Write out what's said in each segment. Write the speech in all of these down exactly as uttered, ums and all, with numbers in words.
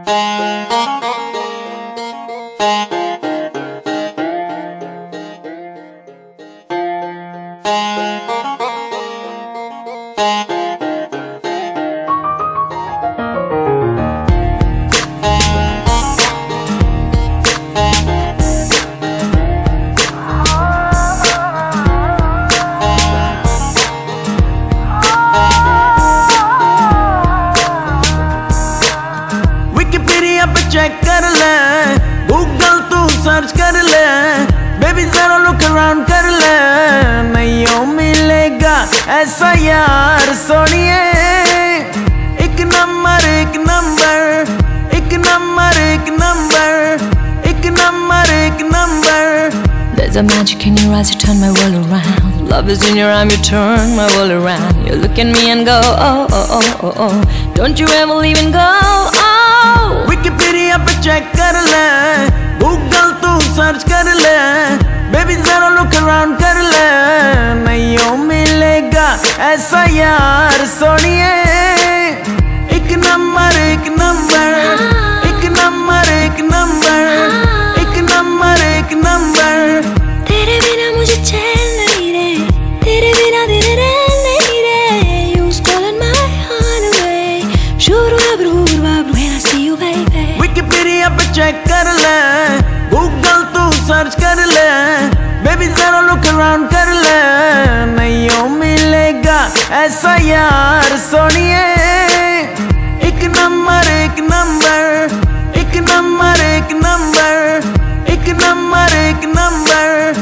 Check कर ले, Google तू सर्च कर ले, बेबी जरा लुक अराउंड कर ले, नहीं मिलेगा ऐसा यार सोनिए। एक नंबर एक नंबर एक नंबर एक नंबर एक नंबर एक number. There's a magic in your eyes, you turn my world around. Love is in your arm, you turn my world around. You look at me and go, oh, oh, oh, oh, oh. Don't you ever leave and go, oh. Wikipedia पे check कर ले, Google तू search कर ले, baby जरा look around कर ले, नहीं मिलेगा ऐसा यार सोनिए। एक नंबर एक नंबर एक नंबर एक नंबर एक नंबर एक नंबर। तेरे बिना मुझे चैन नहीं रे, तेरे बिना दिन रैन नहीं रे। You stolen my heart away. Shuru abru abru when I see you baby. Wikipedia पे चेक कर ले, गूगल तू सर्च कर ले, बेबी जरा लुक अराउंड कर ले, नहीं मिलेगा ऐसा यार सोनिए। एक नंबर एक नंबर एक नंबर एक नंबर एक नंबर एक नंबर।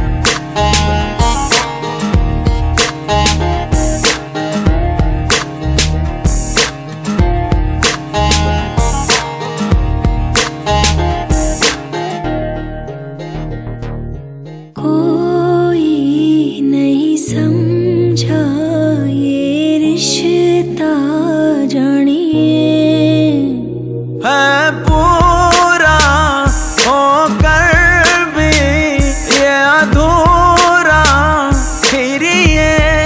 कोई नहीं समझा ये रिश्ता जानिए, है पूरा होकर भी ये अधूरा फिर ये।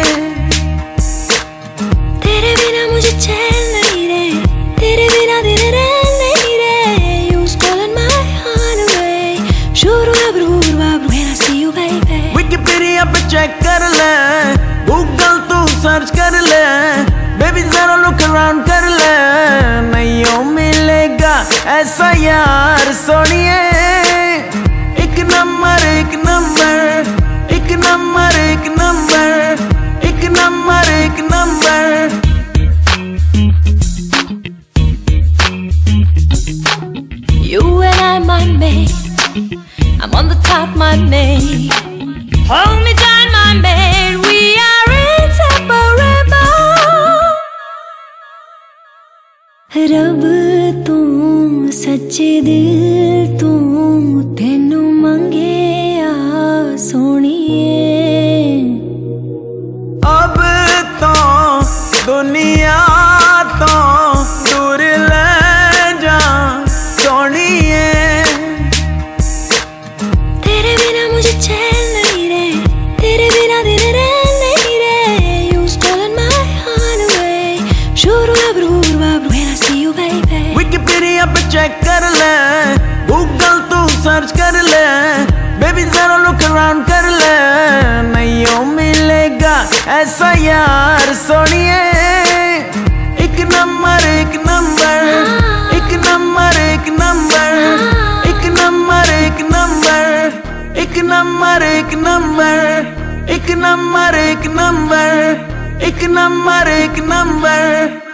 तेरे बिना मुझे चैन नहीं रे, तेरे बिना दिन रैन नहीं रे। You stolen my heart away. Shuru abru abru when I see you baby. Wikipedia पे चेक कर ले, गूगल तू सर्च कर ले, बेबी जरा लुक अराउंड कर ले, नहीं मिलेगा ऐसा यार सोनिए। एक नंबर एक नंबर एक नंबर एक नंबर एक नंबर एक number. You and I, my mate, I'm on the top, my mate. Hold me down, my mate, we are inseparable. रब तू सच्चे दिल तू तेनू मंगे आ सोनिए। अब तो दुनिया तो दूर ले जा सोनिए। तेरे बिना मुझे चैन नहीं रे, तेरे बिना दिन रैन नहीं रे। You stolen my heart away. Shuru abru abru when I see you baby. Wikipedia पे चेक कर ले, गूगल तू सर्च कर ले, बेबी जरा लुक अराउंड कर ले, नहीं मिलेगा ऐसा यार सोनिए। एक नंबर एक नंबर एक नंबर एक नंबर एक नंबर एक नंबर एक नंबर एक नंबर एक नंबर एक नंबर एक नंबर एक नंबर।